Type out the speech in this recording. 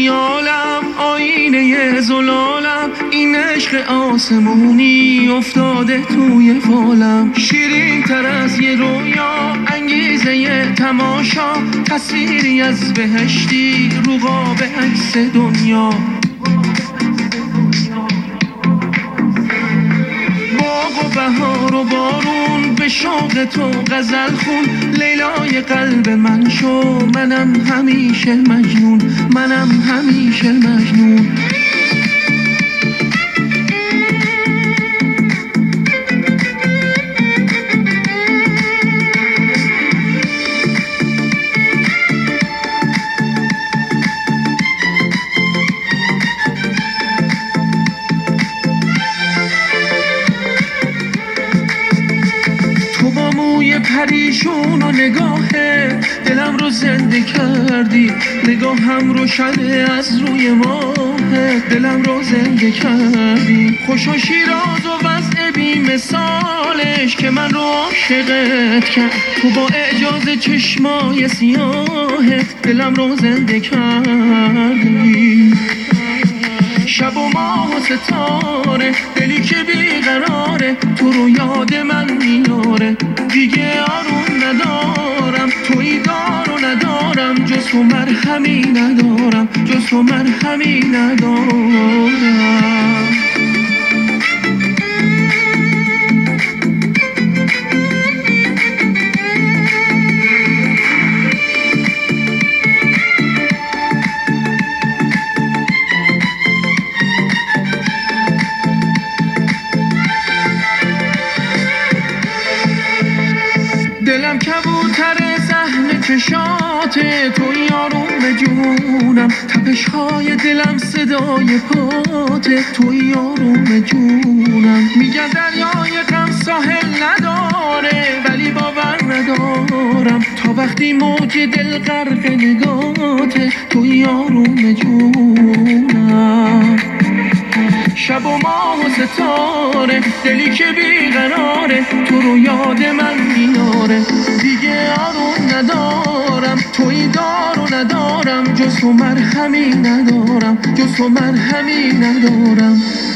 خیالم آینه زلالم، این عشق آسمونی افتاده توی فالم. شیرین تر از یه رویا، انگیزه یه تماشا، تصویری از بهشتی رو قاب عکس دنیا. باغ و بهار و بارون به شوق تو غزل خون، لیلای قلب من شو، منم همیشه مجنون، منم همیشه مجنون. پریشون و نگاهه دلم رو زنده کردی، نگاهم روشنه از روی ماه، دلم رو زنده کردی. خوش و شیراز و وضع بی مثالش که من رو عاشقت کرد، تو با اعجاز چشمای سیاهت دلم رو زنده کردی. شب و ماه و ستاره، دلی که بیقراره، تو رو یاد من میاره، دیگه آروم ندارم، توی دار و ندارم، جز تو مرهمی ندارم، جز تو مرهمی ندارم. دلم کبوتر صحن چشاته، توی آروم جونم، تپش‌های دلم صدای پاته، توی آروم جونم. میگن دریای غم ساحل نداره، ولی باور ندارم، تا وقتی موج دل غرق نگاته، توی آروم جونم. شب و ماه و ستاره، دلی که بیقراره، تو رو یاد من میاره، دیگه آروم ندارم، توی دار و ندارم، جز تو مرهمی ندارم، جز تو مرهمی ندارم.